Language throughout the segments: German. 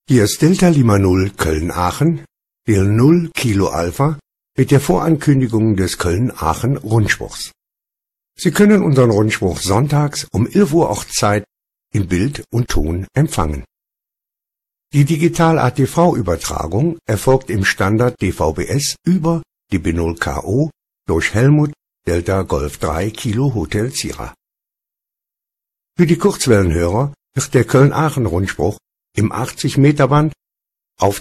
Hier ist Delta Lima 0 Köln-Aachen, Del 0 Kilo Alpha mit der Vorankündigung des Köln-Aachen-Rundspruchs. Sie können unseren Rundspruch sonntags um 11 Uhr Ortszeit in Bild und Ton empfangen. Die Digital-ATV-Übertragung erfolgt im Standard DVB-S über DB0KO durch Helmut Delta Golf 3 Kilo Hotel Sierra. Für die Kurzwellenhörer wird der Köln-Aachen-Rundspruch im 80-Meter-Band auf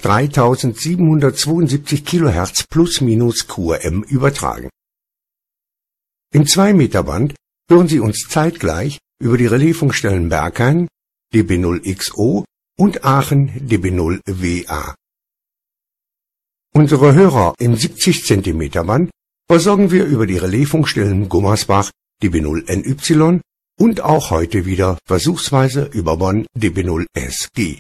3772 kHz plus minus QRM übertragen. Im 2-Meter-Band hören Sie uns zeitgleich über die Relaisfunkstellen Berghain, DB0XO und Aachen DB0WA. Unsere Hörer im 70-Zentimeter-Band versorgen wir über die Relaisfunkstellen Gummersbach DB0NY und auch heute wieder versuchsweise über Bonn DB0SG.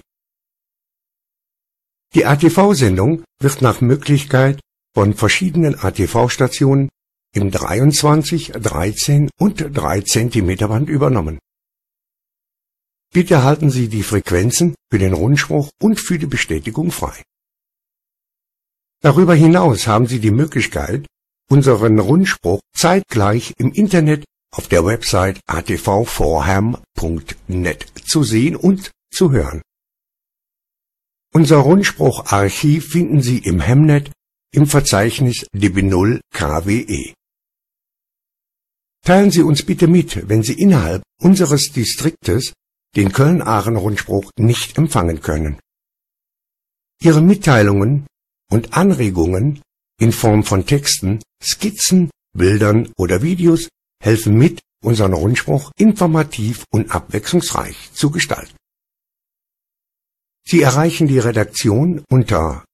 Die ATV-Sendung wird nach Möglichkeit von verschiedenen ATV-Stationen im 23, 13 und 3 Zentimeter Band übernommen. Bitte halten Sie die Frequenzen für den Rundspruch und für die Bestätigung frei. Darüber hinaus haben Sie die Möglichkeit, unseren Rundspruch zeitgleich im Internet auf der Website atvforham.net zu sehen und zu hören. Unser Rundsprucharchiv finden Sie im Hemnet im Verzeichnis DB0 KWE. Teilen Sie uns bitte mit, wenn Sie innerhalb unseres Distriktes den Köln-Aachen-Rundspruch nicht empfangen können. Ihre Mitteilungen und Anregungen in Form von Texten, Skizzen, Bildern oder Videos helfen mit, unseren Rundspruch informativ und abwechslungsreich zu gestalten. Sie erreichen die Redaktion unter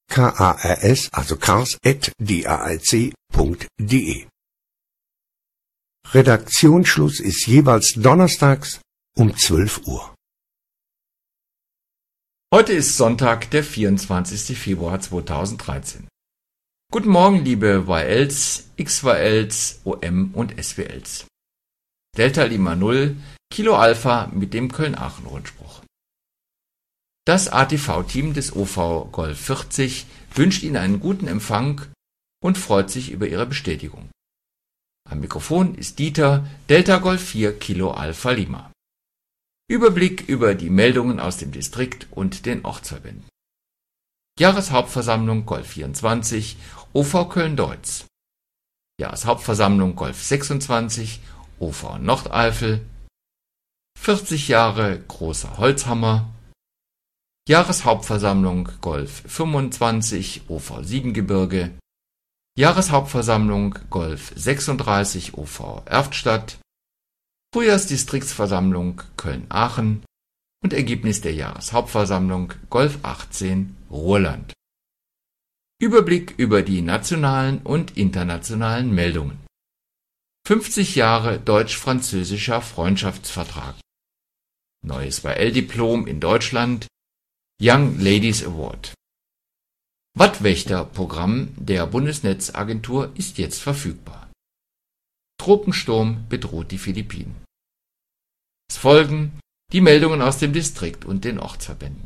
kars@daalc.de. Redaktionsschluss ist jeweils donnerstags um 12 Uhr. Heute ist Sonntag, der 24. Februar 2013. Guten Morgen, liebe YLs, XYLs, OM und SWLs. Delta Lima 0, Kilo Alpha mit dem Köln-Aachen-Rundspruch. Das ATV-Team des OV Golf 40 wünscht Ihnen einen guten Empfang und freut sich über Ihre Bestätigung. Am Mikrofon ist Dieter, Delta Golf 4 Kilo Alpha Lima. Überblick über die Meldungen aus dem Distrikt und den Ortsverbänden. Jahreshauptversammlung Golf 24, OV Köln-Deutz. Jahreshauptversammlung Golf 26, OV Nordeifel. 40 Jahre Großer Holzhammer. Jahreshauptversammlung Golf 25, OV Siebengebirge. Jahreshauptversammlung Golf 36, OV Erftstadt. Frühjahrsdistriktsversammlung Köln-Aachen und Ergebnis der Jahreshauptversammlung Golf 18 Ruhrland. Überblick über die nationalen und internationalen Meldungen. 50 Jahre deutsch-französischer Freundschaftsvertrag. Neues YL-Diplom in Deutschland. Young Ladies Award. Wattwächter-Programm der Bundesnetzagentur ist jetzt verfügbar. Tropensturm bedroht die Philippinen. Es folgen die Meldungen aus dem Distrikt und den Ortsverbänden.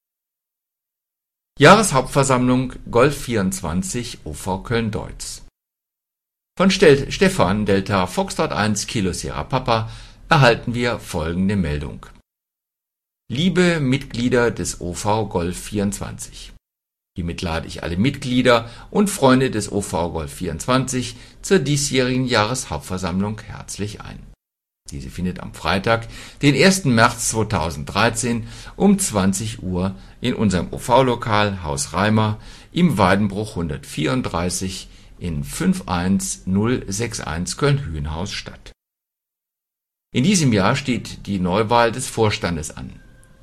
Jahreshauptversammlung Golf 24 OV Köln-Deutz. Von Stefan Delta Foxtrot 1 Kilo Sierra Papa erhalten wir folgende Meldung. Liebe Mitglieder des OV Golf 24. Hiermit lade ich alle Mitglieder und Freunde des OV Golf 24 zur diesjährigen Jahreshauptversammlung herzlich ein. Diese findet am Freitag, den 1. März 2013 um 20 Uhr in unserem OV-Lokal Haus Reimer im Weidenbruch 134 in 51061 Köln-Hühnhaus statt. In diesem Jahr steht die Neuwahl des Vorstandes an.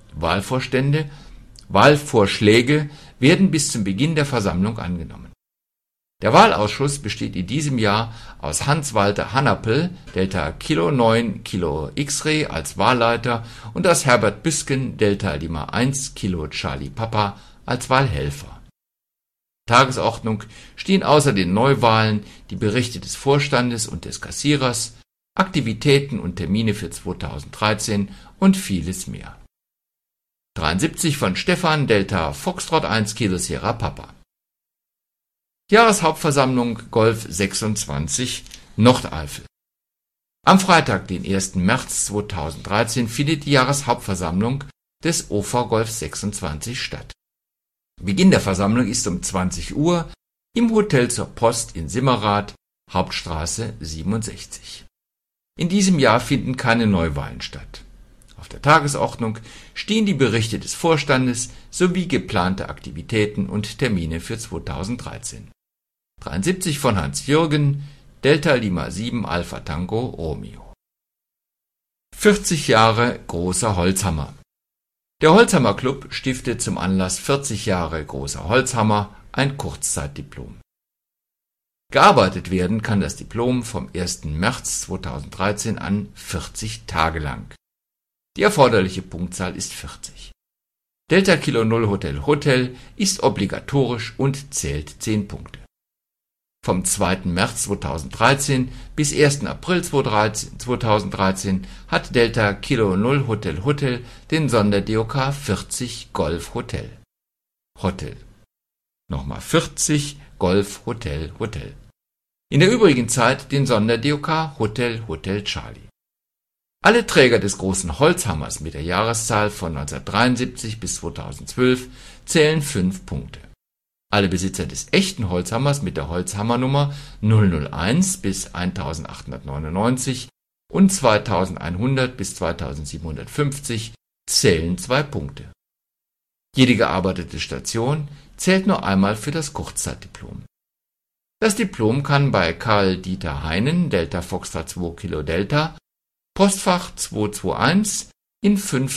Wahlvorschläge werden bis zum Beginn der Versammlung angenommen. Der Wahlausschuss besteht in diesem Jahr aus Hans-Walter Hanapel, Delta Kilo 9 Kilo X-Ray als Wahlleiter und aus Herbert Büsken, Delta Lima 1 Kilo Charlie Papa als Wahlhelfer. Tagesordnung stehen außer den Neuwahlen die Berichte des Vorstandes und des Kassierers, Aktivitäten und Termine für 2013 und vieles mehr. 73 von Stefan Delta Foxtrot 1 Kilo Sierra Papa. Jahreshauptversammlung Golf 26 Nordeifel. Am Freitag, den 1. März 2013, findet die Jahreshauptversammlung des OV Golf 26 statt. Beginn der Versammlung ist um 20 Uhr im Hotel zur Post in Simmerath, Hauptstraße 67. In diesem Jahr finden keine Neuwahlen statt. Auf der Tagesordnung stehen die Berichte des Vorstandes sowie geplante Aktivitäten und Termine für 2013. 73 von Hans-Jürgen, Delta Lima 7 Alpha Tango Romeo. 40 Jahre Großer Holzhammer. Der Holzhammer Club stiftet zum Anlass 40 Jahre Großer Holzhammer ein Kurzzeitdiplom. Gearbeitet werden kann das Diplom vom 1. März 2013 an 40 Tage lang. Die erforderliche Punktzahl ist 40. Delta Kilo 0 Hotel Hotel ist obligatorisch und zählt 10 Punkte. Vom 2. März 2013 bis 1. April 2013 hat Delta Kilo 0 Hotel Hotel den Sonder-DOK 40 Golf Hotel. Hotel. Nochmal 40 Golf Hotel Hotel. In der übrigen Zeit den Sonder-DOK Hotel Hotel Charlie. Alle Träger des großen Holzhammers mit der Jahreszahl von 1973 bis 2012 zählen 5 Punkte. Alle Besitzer des echten Holzhammers mit der Holzhammernummer 001 bis 1899 und 2100 bis 2750 zählen 2 Punkte. Jede gearbeitete Station zählt nur einmal für das Kurzzeitdiplom. Das Diplom kann bei Karl Dieter Heinen, Delta Foxtrot 2 Kilo Delta, Postfach 221 in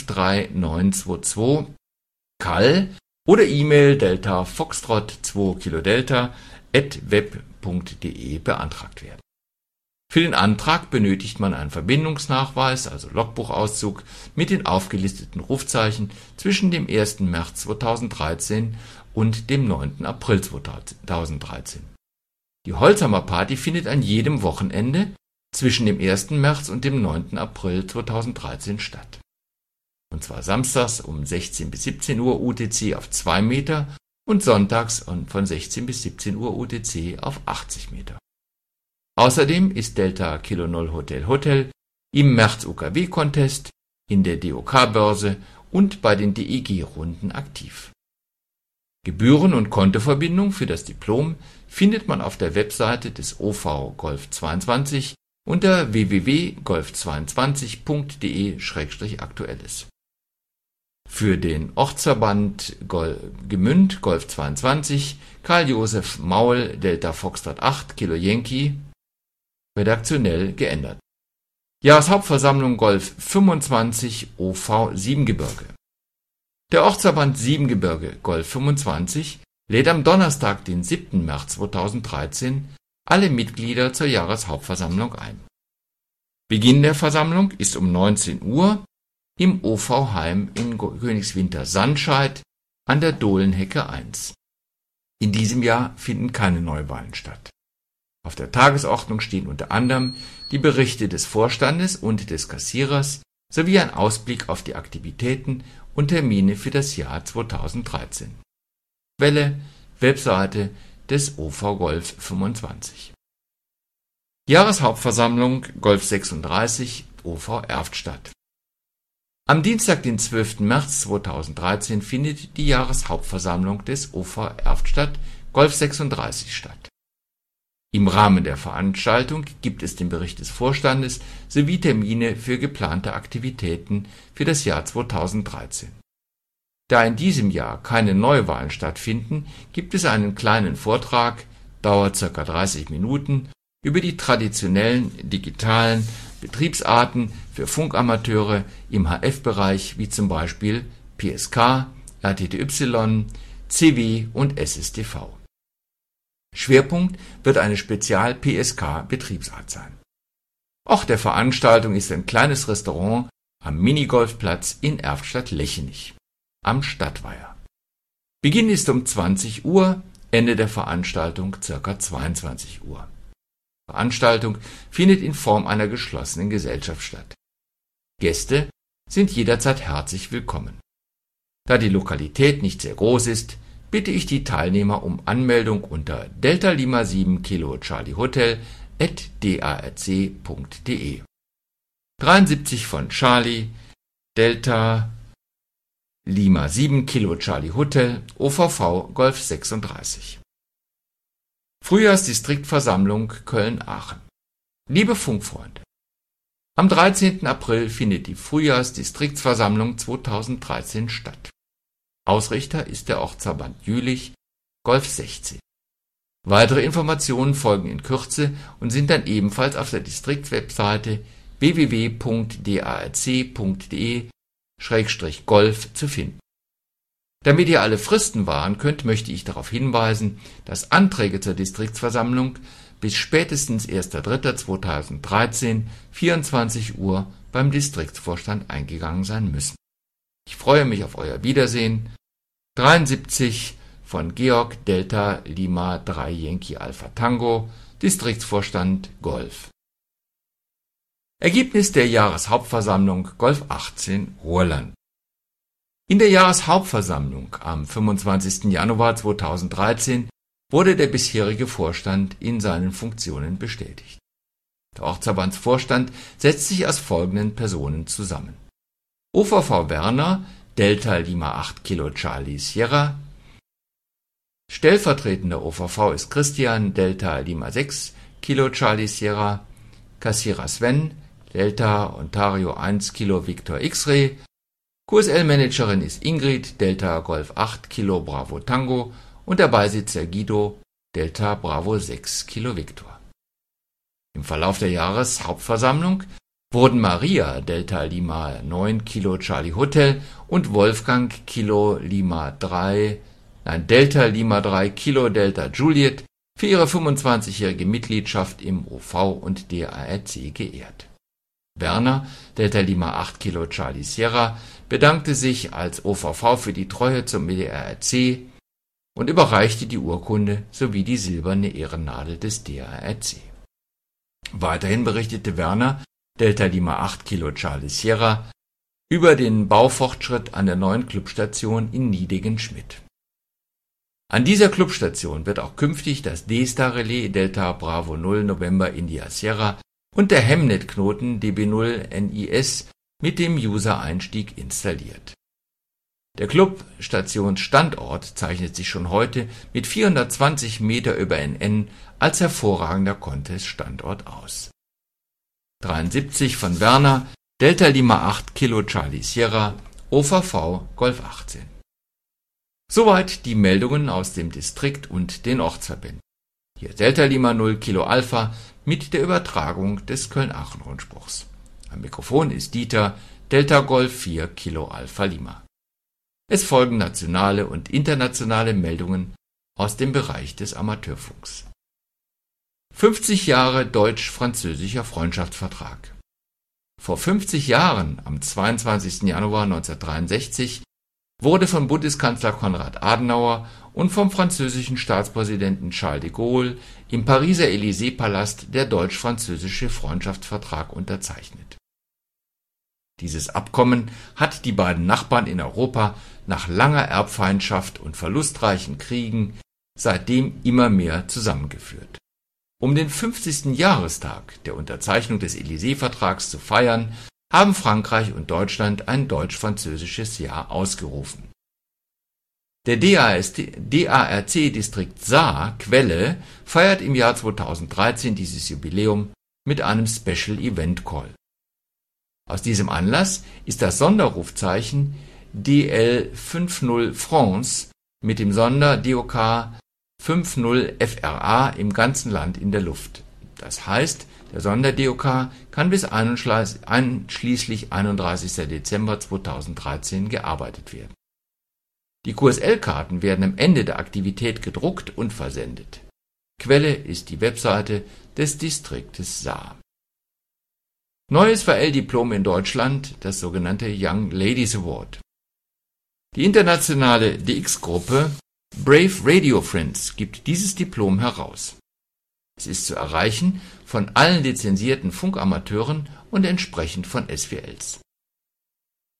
53922 Karl oder E-Mail Delta Foxtrot 2 Kilo Delta @web.de beantragt werden. Für den Antrag benötigt man einen Verbindungsnachweis, also Logbuchauszug, mit den aufgelisteten Rufzeichen zwischen dem 1. März 2013 und dem 9. April 2013. Die Holzhammer Party findet an jedem Wochenende zwischen dem 1. März und dem 9. April 2013 statt. Und zwar samstags um 16 bis 17 Uhr UTC auf 2 Meter und sonntags von 16 bis 17 Uhr UTC auf 80 Meter. Außerdem ist Delta Kilo 0 Hotel Hotel im März UKW-Contest, in der DOK-Börse und bei den DEG-Runden aktiv. Gebühren und Kontoverbindung für das Diplom findet man auf der Webseite des OV Golf 22 unter www.golf22.de/aktuelles. Für den Ortsverband Gmünd Golf 22 Karl Josef Maul Delta Foxtrot 8 Kilo Yankee redaktionell geändert. Jahreshauptversammlung Golf 25 OV Siebengebirge. Der Ortsverband Siebengebirge Golf 25 lädt am Donnerstag, den 7. März 2013, alle Mitglieder zur Jahreshauptversammlung ein. Beginn der Versammlung ist um 19 Uhr im OV-Heim in Königswinter-Sandscheid an der Dohlenhecke 1. In diesem Jahr finden keine Neuwahlen statt. Auf der Tagesordnung stehen unter anderem die Berichte des Vorstandes und des Kassierers sowie ein Ausblick auf die Aktivitäten und Termine für das Jahr 2013. Quelle: Webseite des OV Golf 25. Jahreshauptversammlung Golf 36 OV Erftstadt. Am Dienstag, den 12. März 2013, findet die Jahreshauptversammlung des OV Erftstadt Golf 36 statt. Im Rahmen der Veranstaltung gibt es den Bericht des Vorstandes sowie Termine für geplante Aktivitäten für das Jahr 2013. Da in diesem Jahr keine Neuwahlen stattfinden, gibt es einen kleinen Vortrag, dauert ca. 30 Minuten, über die traditionellen digitalen Betriebsarten für Funkamateure im HF-Bereich wie zum Beispiel PSK, RTTY, CW und SSTV. Schwerpunkt wird eine Spezial-PSK-Betriebsart sein. Ort der Veranstaltung ist ein kleines Restaurant am Minigolfplatz in Erftstadt-Lechenich am Stadtweiher. Beginn ist um 20 Uhr, Ende der Veranstaltung ca. 22 Uhr. Die Veranstaltung findet in Form einer geschlossenen Gesellschaft statt. Gäste sind jederzeit herzlich willkommen. Da die Lokalität nicht sehr groß ist, bitte ich die Teilnehmer um Anmeldung unter Delta Lima 7 Kilo Charlie Hotel @darc.de. 73 von Charlie, Delta Lima 7 Kilo Charlie Hotel, OVV Golf 36. Frühjahrsdistriktversammlung Köln-Aachen. Liebe Funkfreunde, am 13. April findet die Frühjahrsdistriktsversammlung 2013 statt. Ausrichter ist der Ortsverband Jülich, Golf 16. Weitere Informationen folgen in Kürze und sind dann ebenfalls auf der Distriktwebseite www.darc.de/golf zu finden. Damit ihr alle Fristen wahren könnt, möchte ich darauf hinweisen, dass Anträge zur Distriktsversammlung bis spätestens 1.3.2013 24 Uhr beim Distriktsvorstand eingegangen sein müssen. Ich freue mich auf euer Wiedersehen. 73 von Georg Delta Lima 3 Yankee Alpha Tango, Distriktsvorstand Golf. Ergebnis der Jahreshauptversammlung Golf 18 Ruhrland. In der Jahreshauptversammlung am 25. Januar 2013 wurde der bisherige Vorstand in seinen Funktionen bestätigt. Der Ortsverbandsvorstand setzt sich aus folgenden Personen zusammen: OVV Werner, Delta Lima 8 Kilo Charlie Sierra. Stellvertretender OVV ist Christian, Delta Lima 6 Kilo Charlie Sierra. Kassierer Sven, Delta Ontario 1 Kilo Victor X-Ray. QSL-Managerin ist Ingrid, Delta Golf 8 Kilo Bravo Tango und der Beisitzer Guido, Delta Bravo 6 Kilo Victor. Im Verlauf der Jahreshauptversammlung wurden Maria, Delta Lima 9 Kilo Charlie Hotel und Wolfgang, Delta Lima 3 Kilo Delta Juliet für ihre 25-jährige Mitgliedschaft im OV und DARC geehrt. Werner, Delta Lima 8 Kilo Charlie Sierra, bedankte sich als OVV für die Treue zum DARC und überreichte die Urkunde sowie die silberne Ehrennadel des DARC. Weiterhin berichtete Werner, Delta Lima 8 Kilo Charlie Sierra, über den Baufortschritt an der neuen Clubstation in Niedingen-Schmidt. An dieser Clubstation wird auch künftig das D-Star-Relais Delta Bravo 0 November India Sierra und der Hemnet-Knoten DB0 NIS mit dem User-Einstieg installiert. Der Clubstationsstandort zeichnet sich schon heute mit 420 Meter über NN als hervorragender Contest-Standort aus. 73 von Werner, Delta Lima 8 Kilo Charlie Sierra, OVV Golf 18. Soweit die Meldungen aus dem Distrikt und den Ortsverbänden. Hier Delta Lima 0 Kilo Alpha mit der Übertragung des Köln-Aachen-Rundspruchs. Am Mikrofon ist Dieter, Delta Golf 4 Kilo Alpha Lima. Es folgen nationale und internationale Meldungen aus dem Bereich des Amateurfunks. 50 Jahre deutsch-französischer Freundschaftsvertrag. Vor 50 Jahren, am 22. Januar 1963, wurde von Bundeskanzler Konrad Adenauer und vom französischen Staatspräsidenten Charles de Gaulle im Pariser Élysée-Palast der deutsch-französische Freundschaftsvertrag unterzeichnet. Dieses Abkommen hat die beiden Nachbarn in Europa nach langer Erbfeindschaft und verlustreichen Kriegen seitdem immer mehr zusammengeführt. Um den 50. Jahrestag der Unterzeichnung des Élysée-Vertrags zu feiern, haben Frankreich und Deutschland ein deutsch-französisches Jahr ausgerufen. Der DARC-Distrikt Saar, Quelle, feiert im Jahr 2013 dieses Jubiläum mit einem Special Event Call. Aus diesem Anlass ist das Sonderrufzeichen DL50 France mit dem Sonder-DOK 50 FRA im ganzen Land in der Luft. Das heißt, der Sonder-DOK kann bis einschließlich 31. Dezember 2013 gearbeitet werden. Die QSL-Karten werden am Ende der Aktivität gedruckt und versendet. Quelle ist die Webseite des Distriktes Saar. Neues VL-Diplom in Deutschland, das sogenannte Young Ladies Award. Die internationale DX-Gruppe Brave Radio Friends gibt dieses Diplom heraus. Es ist zu erreichen von allen lizenzierten Funkamateuren und entsprechend von SWLs.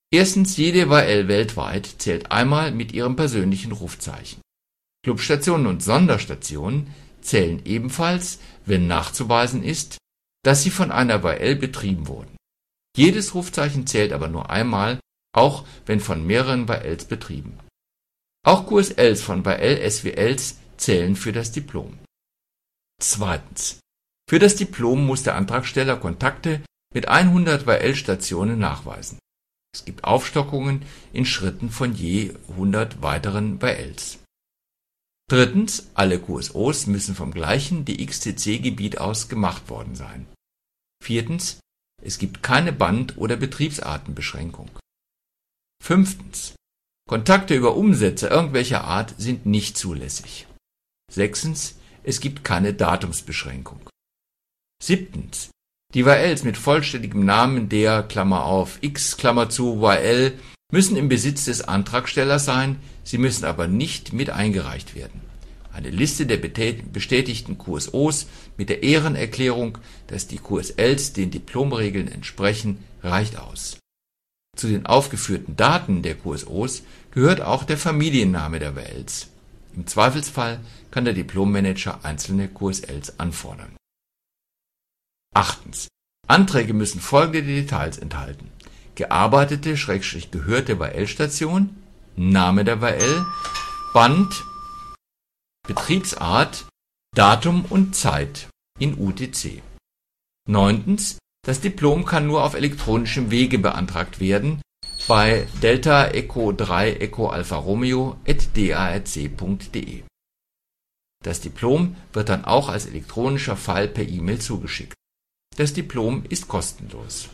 Erstens, jede YL weltweit zählt einmal mit ihrem persönlichen Rufzeichen. Clubstationen und Sonderstationen zählen ebenfalls, wenn nachzuweisen ist, dass sie von einer YL betrieben wurden. Jedes Rufzeichen zählt aber nur einmal, auch wenn von mehreren YLs betrieben. Auch QSLs von YL-SWLs zählen für das Diplom. Zweitens. Für das Diplom muss der Antragsteller Kontakte mit 100 YL-Stationen nachweisen. Es gibt Aufstockungen in Schritten von je 100 weiteren YLs. Drittens. Alle QSOs müssen vom gleichen DXCC-Gebiet aus gemacht worden sein. Viertens. Es gibt keine Band- oder Betriebsartenbeschränkung. Fünftens. Kontakte über Umsätze irgendwelcher Art sind nicht zulässig. Sechstens. Es gibt keine Datumsbeschränkung. Siebtens. Die YLs mit vollständigem Namen der Klammer auf X Klammer zu YL müssen im Besitz des Antragstellers sein, sie müssen aber nicht mit eingereicht werden. Eine Liste der bestätigten QSOs mit der Ehrenerklärung, dass die QSLs den Diplomregeln entsprechen, reicht aus. Zu den aufgeführten Daten der QSOs gehört auch der Familienname der YLs. Im Zweifelsfall kann der Diplommanager einzelne QSLs anfordern. Achtens. Anträge müssen folgende Details enthalten: gearbeitete/gehörte YL-Station, Name der YL, Band, Betriebsart, Datum und Zeit in UTC. Neuntens. Das Diplom kann nur auf elektronischem Wege beantragt werden bei Delta Echo 3 Echo Alpha Romeo @darc.de. Das Diplom wird dann auch als elektronischer File per E-Mail zugeschickt. Das Diplom ist kostenlos.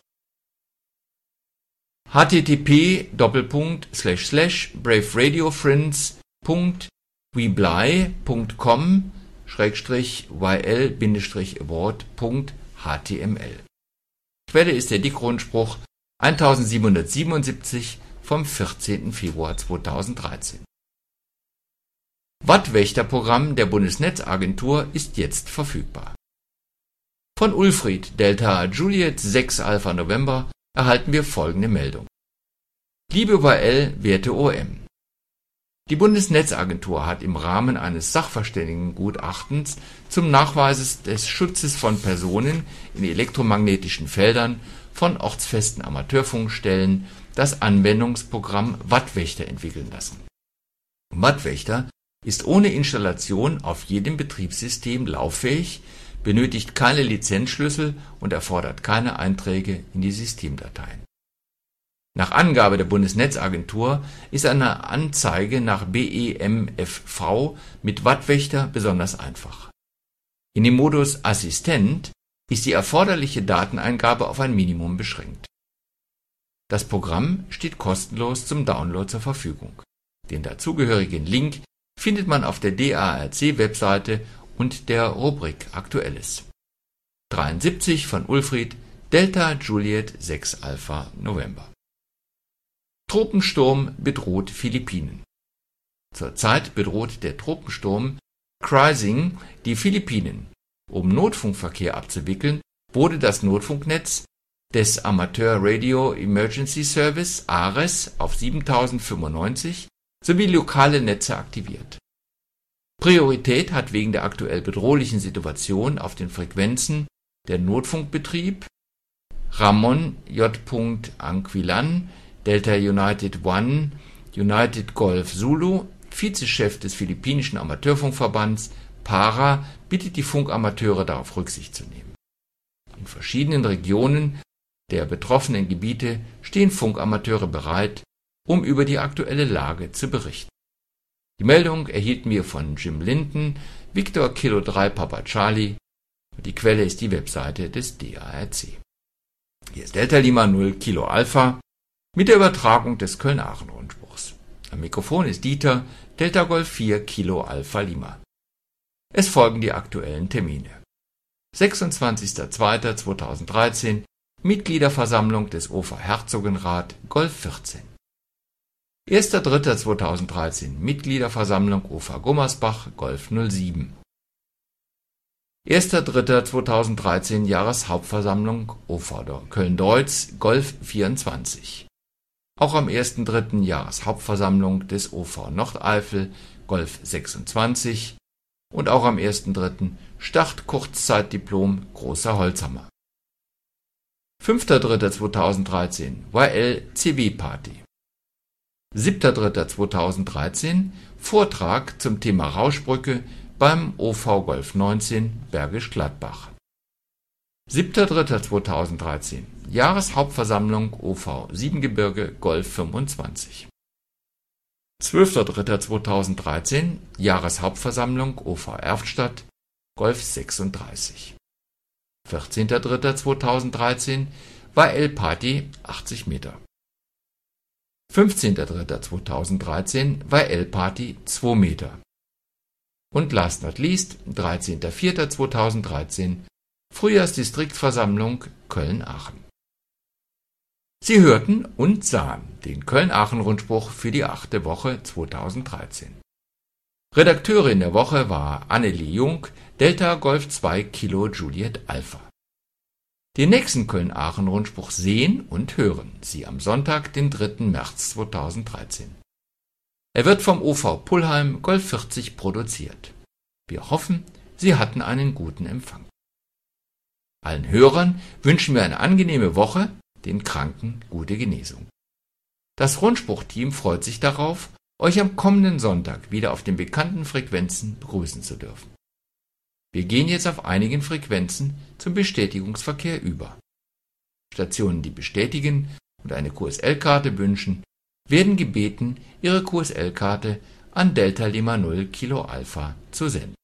http://braveradio.com/yl-award.html. Quelle ist der DIC-Rundspruch 1777 vom 14. Februar 2013. Wattwächterprogramm der Bundesnetzagentur ist jetzt verfügbar. Von Ulfried, Delta Juliet 6 Alpha November, erhalten wir folgende Meldung. Liebe YL, werte OM. Die Bundesnetzagentur hat im Rahmen eines Sachverständigengutachtens zum Nachweis des Schutzes von Personen in elektromagnetischen Feldern von ortsfesten Amateurfunkstellen das Anwendungsprogramm Wattwächter entwickeln lassen. Wattwächter ist ohne Installation auf jedem Betriebssystem lauffähig, benötigt keine Lizenzschlüssel und erfordert keine Einträge in die Systemdateien. Nach Angabe der Bundesnetzagentur ist eine Anzeige nach BEMFV mit Wattwächter besonders einfach. In dem Modus Assistent ist die erforderliche Dateneingabe auf ein Minimum beschränkt. Das Programm steht kostenlos zum Download zur Verfügung. Den dazugehörigen Link findet man auf der DARC-Webseite und der Rubrik Aktuelles. 73 von Ulfried, Delta Juliet 6 Alpha November. Tropensturm bedroht Philippinen. Zurzeit bedroht der Tropensturm Crising die Philippinen. Um Notfunkverkehr abzuwickeln, wurde das Notfunknetz des Amateur Radio Emergency Service ARES auf 7095 sowie lokale Netze aktiviert. Priorität hat wegen der aktuell bedrohlichen Situation auf den Frequenzen der Notfunkbetrieb Ramon J. Anquilan, Delta United One, United Golf Zulu, Vizechef des philippinischen Amateurfunkverbands PARA, bittet die Funkamateure darauf Rücksicht zu nehmen. In verschiedenen Regionen der betroffenen Gebiete stehen Funkamateure bereit, um über die aktuelle Lage zu berichten. Die Meldung erhielten wir von Jim Linton, Victor Kilo 3 Papa Charlie, und die Quelle ist die Webseite des DARC. Hier ist Delta Lima 0 Kilo Alpha mit der Übertragung des Köln-Aachen-Rundspruchs. Am Mikrofon ist Dieter, Delta Golf 4 Kilo Alpha Lima. Es folgen die aktuellen Termine. 26.02.2013 Mitgliederversammlung des OFA Herzogenrath Golf 14. 1.03.2013 Mitgliederversammlung OFA Gummersbach Golf 07. 1.03.2013 Jahreshauptversammlung OFA Köln-Deutz Golf 24. auch am 1.3. Jahreshauptversammlung des OV Nordeifel Golf 26 und auch am 1.3. Start-Kurzzeitdiplom Großer Holzhammer. 5.3.2013 YL-CW-Party. 7.3.2013 Vortrag zum Thema Rauschbrücke beim OV Golf 19 Bergisch Gladbach. 7.3.2013 Jahreshauptversammlung OV Siebengebirge Golf 25. 12.3.2013 Jahreshauptversammlung OV Erftstadt Golf 36. 14.3.2013 YL-Party 80 Meter. 15.3.2013 YL-Party 2 Meter. Und last not least 13.4.2013 Frühjahrsdistriktversammlung Köln-Aachen. Sie hörten und sahen den Köln-Aachen-Rundspruch für die 8. Woche 2013. Redakteurin der Woche war Annelie Jung, Delta Golf 2 Kilo Juliet Alpha. Den nächsten Köln-Aachen-Rundspruch sehen und hören Sie am Sonntag, den 3. März 2013. Er wird vom OV Pullheim Golf 40 produziert. Wir hoffen, Sie hatten einen guten Empfang. Allen Hörern wünschen wir eine angenehme Woche, den Kranken gute Genesung. Das Rundspruchteam freut sich darauf, euch am kommenden Sonntag wieder auf den bekannten Frequenzen begrüßen zu dürfen. Wir gehen jetzt auf einigen Frequenzen zum Bestätigungsverkehr über. Stationen, die bestätigen und eine QSL-Karte wünschen, werden gebeten, ihre QSL-Karte an Delta Lima 0 Kilo Alpha zu senden.